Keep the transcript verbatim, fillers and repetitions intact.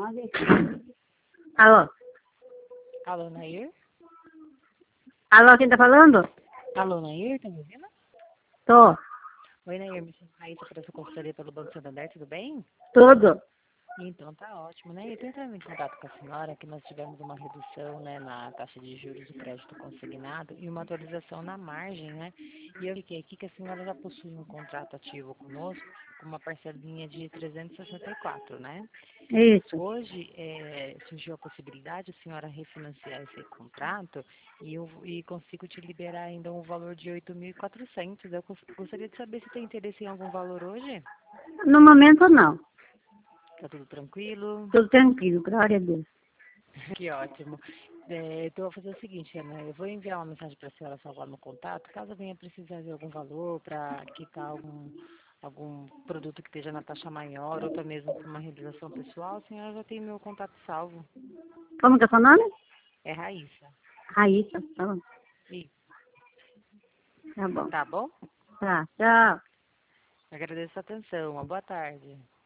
Alô? Alô, Nair? Alô, quem tá falando? Alô, Nair, tá me ouvindo? Tô. Oi, Nair, me chamo Raíssa para essa consultoria pelo Banco Santander, tudo bem? Tudo. Então tá ótimo, né? Eu tô entrando em contato com a senhora que nós tivemos uma redução, né, na taxa de juros do crédito consignado e uma atualização na margem, né? E eu fiquei aqui que a senhora já possui um contrato ativo conosco com uma parcelinha de trezentos e sessenta e quatro, né? Isso. Hoje é, surgiu a possibilidade de a senhora refinanciar esse contrato e eu e consigo te liberar ainda um valor de oito mil e quatrocentos. Eu gos- gostaria de saber se tem interesse em algum valor hoje. No momento, não. Tá tudo tranquilo? Tudo tranquilo, glória a Deus. Que ótimo. É, então, eu vou fazer o seguinte, Ana, eu vou enviar uma mensagem para a senhora salvar no contato, caso venha precisar de algum valor para quitar algum, algum produto que esteja na taxa maior, ou até mesmo para uma realização pessoal, a senhora já tem meu contato salvo. Como que é seu nome? É Raíssa. Raíssa. Tá bom. E, Tá bom. tá bom? Tá, tchau. Agradeço a atenção. Uma boa tarde.